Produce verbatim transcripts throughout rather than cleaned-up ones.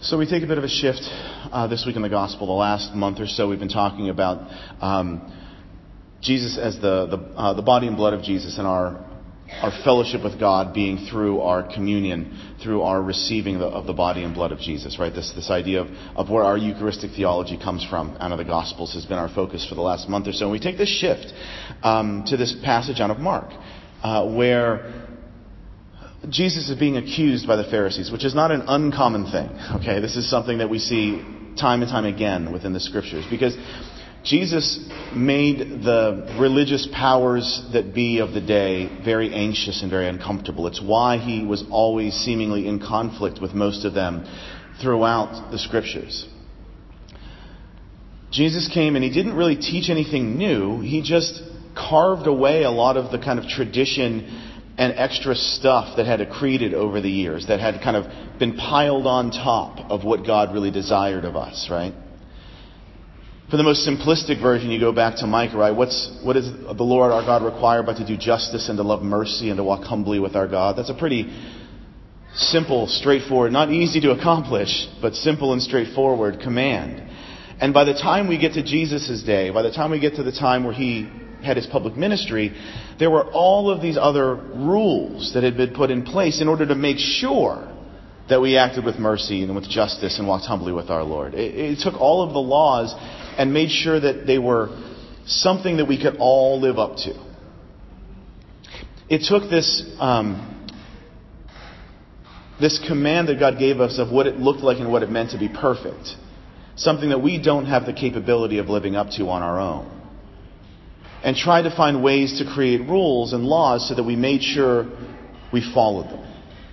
So we take a bit of a shift uh, this week in the gospel. The last month or so we've been talking about um, Jesus as the the, uh, the body and blood of Jesus, and our our fellowship with God being through our communion, through our receiving the, of the body and blood of Jesus. Right? This this idea of, of where our Eucharistic theology comes from out of the Gospels has been our focus for the last month or so. And we take this shift um, to this passage out of Mark, uh, where Jesus is being accused by the Pharisees, which is not an uncommon thing. Okay, this is something that we see time and time again within the Scriptures, because Jesus made the religious powers that be of the day very anxious and very uncomfortable. It's why he was always seemingly in conflict with most of them throughout the Scriptures. Jesus came and he didn't really teach anything new. He just carved away a lot of the kind of tradition and extra stuff that had accreted over the years, that had kind of been piled on top of what God really desired of us, right? For the most simplistic version, you go back to Micah, right? What's, what is the Lord our God require but to do justice and to love mercy and to walk humbly with our God? That's a pretty simple, straightforward, not easy to accomplish, but simple and straightforward command. And by the time we get to Jesus' day, by the time we get to the time where he had his public ministry, there were all of these other rules that had been put in place in order to make sure that we acted with mercy and with justice and walked humbly with our Lord. It, it took all of the laws and made sure that they were something that we could all live up to. It took this um, this command that God gave us of what it looked like and what it meant to be perfect, something that we don't have the capability of living up to on our own, and tried to find ways to create rules and laws so that we made sure we followed them.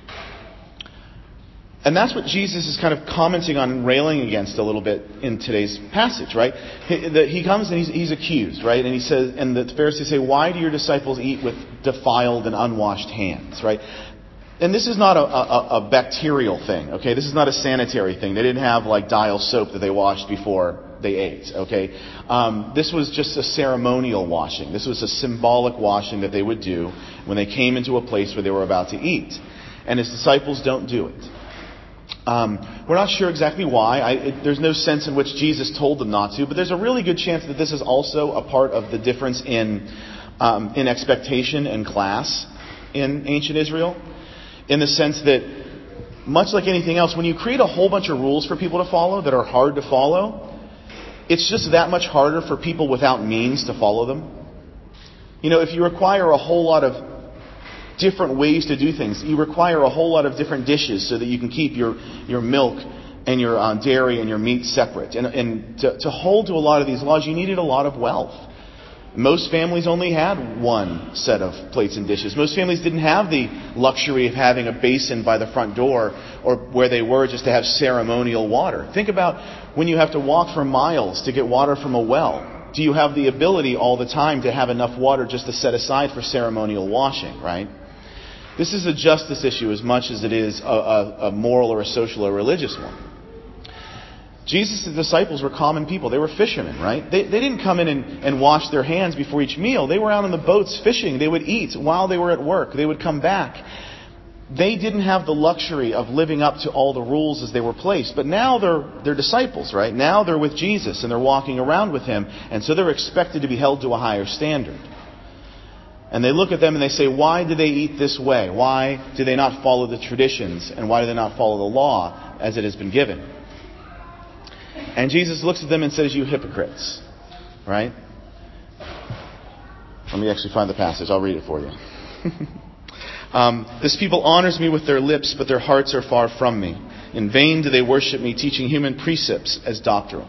And that's what Jesus is kind of commenting on and railing against a little bit in today's passage, right? He, the, he comes and he's, he's accused, right? And he says, and the Pharisees say, "Why do your disciples eat with defiled and unwashed hands?" Right? And this is not a, a, a bacterial thing, okay? This is not a sanitary thing. They didn't have like Dial soap that they washed before they ate, okay? Um, this was just a ceremonial washing. This was a symbolic washing that they would do when they came into a place where they were about to eat. And his disciples don't do it. Um, we're not sure exactly why. I, it, there's no sense in which Jesus told them not to, but there's a really good chance that this is also a part of the difference in um, in expectation and class in ancient Israel, in the sense that, much like anything else, when you create a whole bunch of rules for people to follow that are hard to follow, it's just that much harder for people without means to follow them. You know, if you require a whole lot of different ways to do things, you require a whole lot of different dishes so that you can keep your, your milk and your uh, dairy and your meat separate. And, and to, to hold to a lot of these laws, you needed a lot of wealth. Most families only had one set of plates and dishes. Most families didn't have the luxury of having a basin by the front door or where they were just to have ceremonial water. Think about when you have to walk for miles to get water from a well. Do you have the ability all the time to have enough water just to set aside for ceremonial washing, right? This is a justice issue as much as it is a, a, a moral or a social or religious one. Jesus' disciples were common people. They were fishermen, right? They, they didn't come in and, and wash their hands before each meal. They were out on the boats fishing. They would eat while they were at work. They would come back. They didn't have the luxury of living up to all the rules as they were placed. But now they're, they're disciples, right? Now they're with Jesus and they're walking around with him. And so they're expected to be held to a higher standard. And they look at them and they say, why do they eat this way? Why do they not follow the traditions? And why do they not follow the law as it has been given? And Jesus looks at them and says, you hypocrites. Right? Let me actually find the passage. I'll read it for you. um, this people honors me with their lips, but their hearts are far from me. In vain do they worship me, teaching human precepts as doctrines.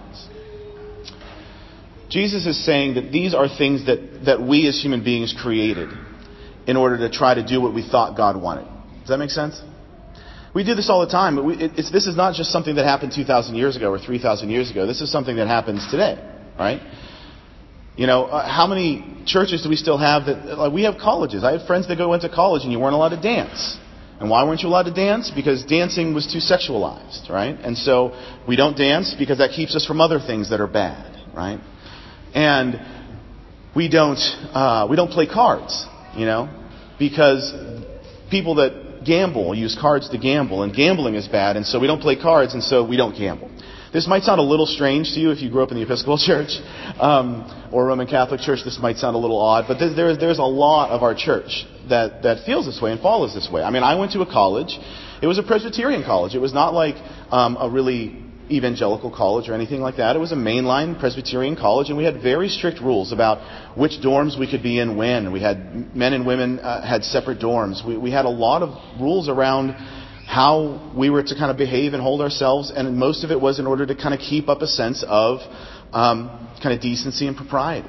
Jesus is saying that these are things that, that we as human beings created in order to try to do what we thought God wanted. Does that make sense? We do this all the time, but we, it's, this is not just something that happened two thousand years ago or three thousand years ago. This is something that happens today, right? You know, uh, how many churches do we still have that, like, we have colleges. I have friends that go into college and you weren't allowed to dance. And why weren't you allowed to dance? Because dancing was too sexualized, right? And so we don't dance because that keeps us from other things that are bad, right? And we don't uh, we don't play cards, you know, because people that gamble, use cards to gamble, and gambling is bad, and so we don't play cards, and so we don't gamble. This might sound a little strange to you if you grew up in the Episcopal Church um, or Roman Catholic Church. This might sound a little odd, but there's, there's, there's a lot of our church that, that feels this way and follows this way. I mean, I went to a college. It was a Presbyterian college. It was not like um, a really evangelical college or anything like that. It was a mainline Presbyterian college, and we had very strict rules about which dorms we could be in when. We had men and women uh, had separate dorms. We, we had a lot of rules around how we were to kind of behave and hold ourselves, and most of it was in order to kind of keep up a sense of um, kind of decency and propriety.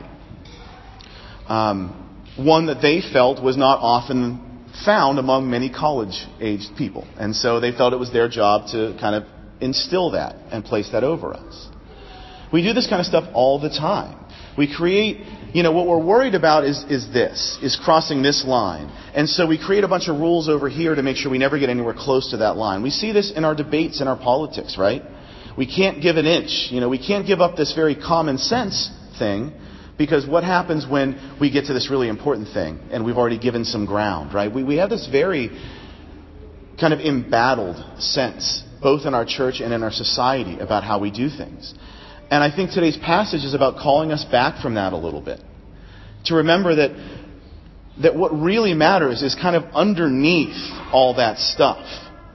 Um, one that they felt was not often found among many college-aged people, and so they felt it was their job to kind of instill that and place that over us. We do this kind of stuff all the time. We create, you know, what we're worried about is, is this, is crossing this line. And so we create a bunch of rules over here to make sure we never get anywhere close to that line. We see this in our debates and our politics, right? We can't give an inch. You know, we can't give up this very common sense thing, because what happens when we get to this really important thing and we've already given some ground, right? We, we have this very kind of embattled sense, both in our church and in our society, about how we do things. And I think today's passage is about calling us back from that a little bit. To remember that that what really matters is kind of underneath all that stuff.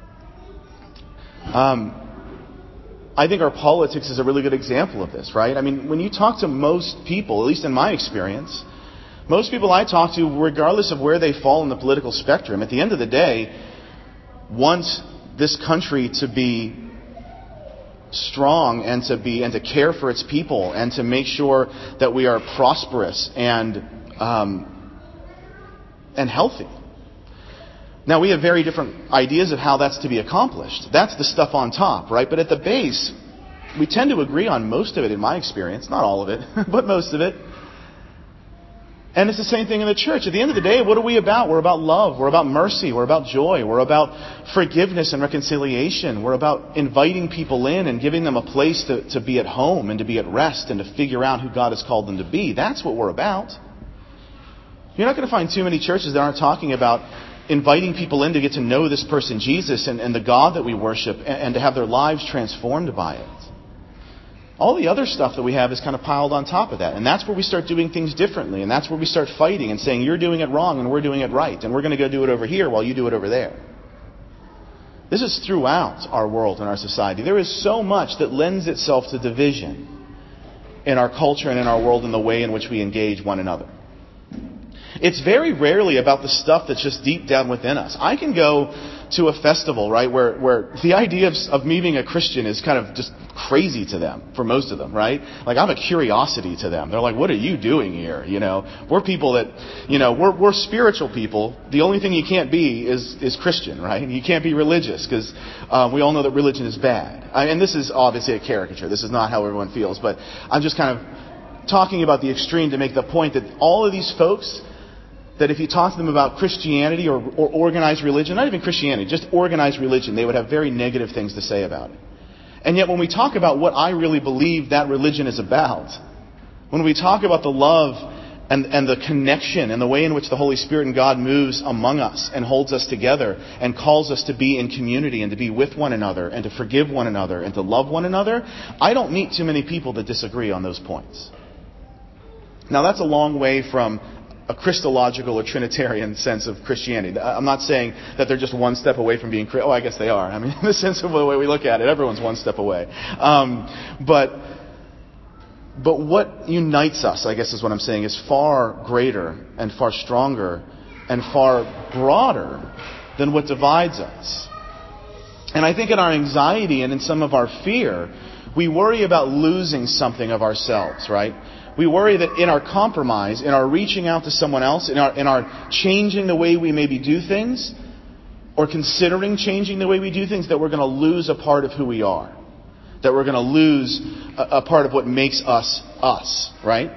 Um, I think our politics is a really good example of this, right? I mean, when you talk to most people, at least in my experience, most people I talk to, regardless of where they fall in the political spectrum, at the end of the day, want this country to be strong and to be and to care for its people and to make sure that we are prosperous and um, and healthy. Now, we have very different ideas of how that's to be accomplished. That's the stuff on top, right? But at the base, we tend to agree on most of it, in my experience. Not all of it, but most of it. And it's the same thing in the church. At the end of the day, what are we about? We're about love. We're about mercy. We're about joy. We're about forgiveness and reconciliation. We're about inviting people in and giving them a place to, to be at home and to be at rest and to figure out who God has called them to be. That's what we're about. You're not going to find too many churches that aren't talking about inviting people in to get to know this person, Jesus, and, and the God that we worship, and, and to have their lives transformed by it. All the other stuff that we have is kind of piled on top of that. And that's where we start doing things differently. And that's where we start fighting and saying, you're doing it wrong and we're doing it right. And we're going to go do it over here while you do it over there. This is throughout our world and our society. There is so much that lends itself to division in our culture and in our world in the way in which we engage one another. It's very rarely about the stuff that's just deep down within us. I can go to a festival, right, where, where the idea of, of me being a Christian is kind of just crazy to them, for most of them, right? Like, I'm a curiosity to them. They're like, what are you doing here? You know, we're people that, you know, we're, we're spiritual people. The only thing you can't be is, is Christian, right? You can't be religious, because um, we all know that religion is bad. I, and this is obviously a caricature. This is not how everyone feels, but I'm just kind of talking about the extreme to make the point that all of these folks, that if you talk to them about Christianity or, or organized religion, not even Christianity, just organized religion, they would have very negative things to say about it. And yet when we talk about what I really believe that religion is about, when we talk about the love and, and the connection and the way in which the Holy Spirit and God moves among us and holds us together and calls us to be in community and to be with one another and to forgive one another and to love one another, I don't meet too many people that disagree on those points. Now, that's a long way from a Christological or Trinitarian sense of Christianity. I'm not saying that they're just one step away from being... Oh, I guess they are. I mean, in the sense of the way we look at it, everyone's one step away. Um, but, but what unites us, I guess is what I'm saying, is far greater and far stronger and far broader than what divides us. And I think in our anxiety and in some of our fear, we worry about losing something of ourselves, right? We worry that in our compromise, in our reaching out to someone else, in our, in our changing the way we maybe do things, or considering changing the way we do things, that we're going to lose a part of who we are. That we're going to lose a, a part of what makes us us, right?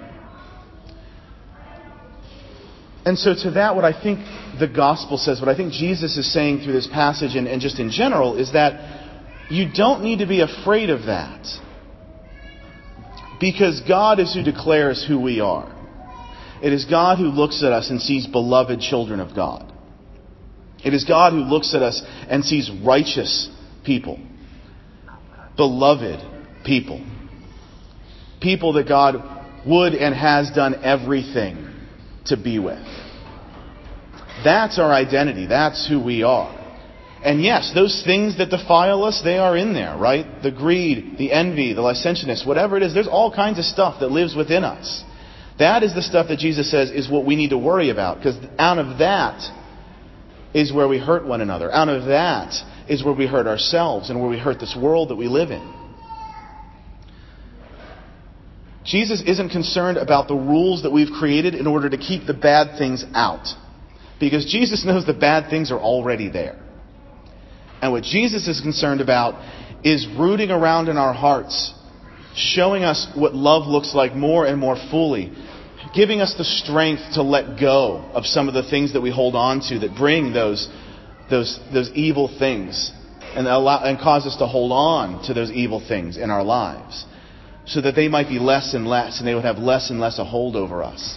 And so to that, what I think the gospel says, what I think Jesus is saying through this passage and, and just in general, is that you don't need to be afraid of that. Because God is who declares who we are. It is God who looks at us and sees beloved children of God. It is God who looks at us and sees righteous people, beloved people, people that God would and has done everything to be with. That's our identity. That's who we are. And yes, those things that defile us, they are in there, right? The greed, the envy, the licentiousness, whatever it is, there's all kinds of stuff that lives within us. That is the stuff that Jesus says is what we need to worry about, because out of that is where we hurt one another. Out of that is where we hurt ourselves and where we hurt this world that we live in. Jesus isn't concerned about the rules that we've created in order to keep the bad things out, because Jesus knows the bad things are already there. And what Jesus is concerned about is rooting around in our hearts, showing us what love looks like more and more fully, giving us the strength to let go of some of the things that we hold on to that bring those those those evil things and allow and cause us to hold on to those evil things in our lives, so that they might be less and less and they would have less and less a hold over us.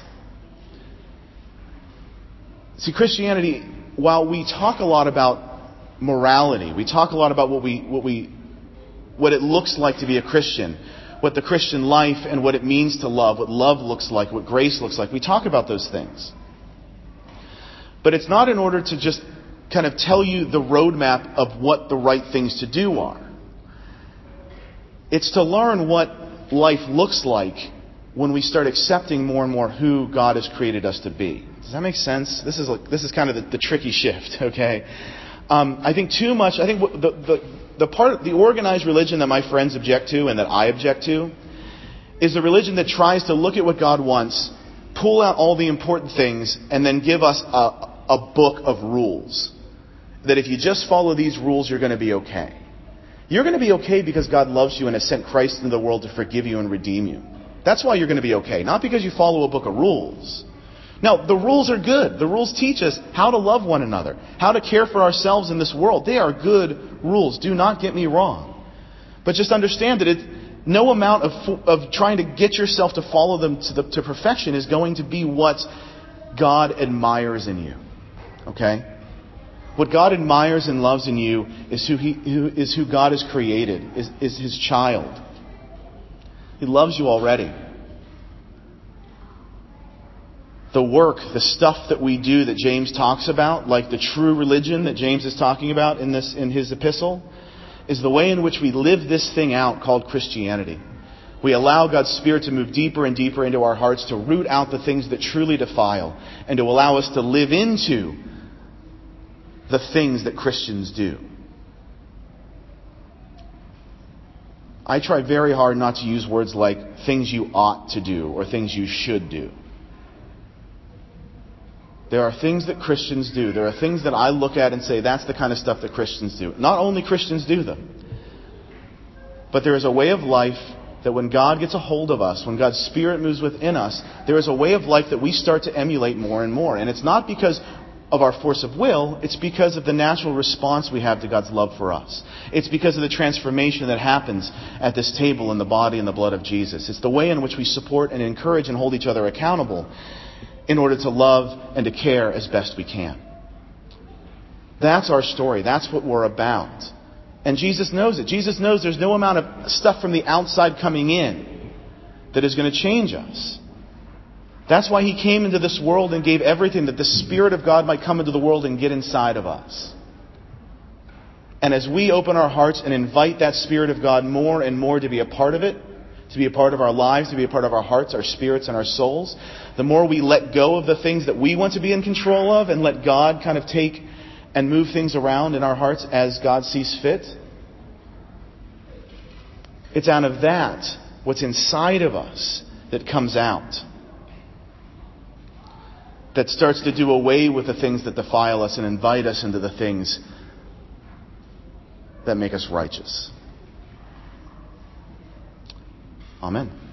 See, Christianity, while we talk a lot about morality, we talk a lot about what we what we what it looks like to be a Christian, what the Christian life and what it means to love, what love looks like, what grace looks like. We talk about those things. But it's not in order to just kind of tell you the roadmap of what the right things to do are. It's to learn what life looks like when we start accepting more and more who God has created us to be. Does that make sense? This is like, this is kind of the, the tricky shift, okay? Um, I think too much, I think the, the, the part, the organized religion that my friends object to and that I object to is the religion that tries to look at what God wants, pull out all the important things, and then give us a, a book of rules. That if you just follow these rules, you're going to be okay. You're going to be okay because God loves you and has sent Christ into the world to forgive you and redeem you. That's why you're going to be okay. Not because you follow a book of rules. Now, the rules are good. The rules teach us how to love one another, how to care for ourselves in this world. They are good rules. Do not get me wrong. But just understand that it, no amount of, of trying to get yourself to follow them to, the, to perfection is going to be what God admires in you. Okay? What God admires and loves in you is who He who, is who God has created, is, is His child. He loves you already. The work, the stuff that we do that James talks about, like the true religion that James is talking about in this in his epistle, is the way in which we live this thing out called Christianity. We allow God's Spirit to move deeper and deeper into our hearts, to root out the things that truly defile, and to allow us to live into the things that Christians do. I try very hard not to use words like things you ought to do or things you should do. There are things that Christians do. There are things that I look at and say, that's the kind of stuff that Christians do. Not only Christians do them, but there is a way of life that when God gets a hold of us, when God's Spirit moves within us, there is a way of life that we start to emulate more and more. And it's not because of our force of will, it's because of the natural response we have to God's love for us. It's because of the transformation that happens at this table in the body and the blood of Jesus. It's the way in which we support and encourage and hold each other accountable in order to love and to care as best we can. That's our story. That's what we're about. And Jesus knows it. Jesus knows there's no amount of stuff from the outside coming in that is going to change us. That's why He came into this world and gave everything, that the Spirit of God might come into the world and get inside of us. And as we open our hearts and invite that Spirit of God more and more to be a part of it, to be a part of our lives, to be a part of our hearts, our spirits, and our souls, the more we let go of the things that we want to be in control of and let God kind of take and move things around in our hearts as God sees fit. It's out of that, what's inside of us, that comes out. That starts to do away with the things that defile us and invite us into the things that make us righteous. Amen.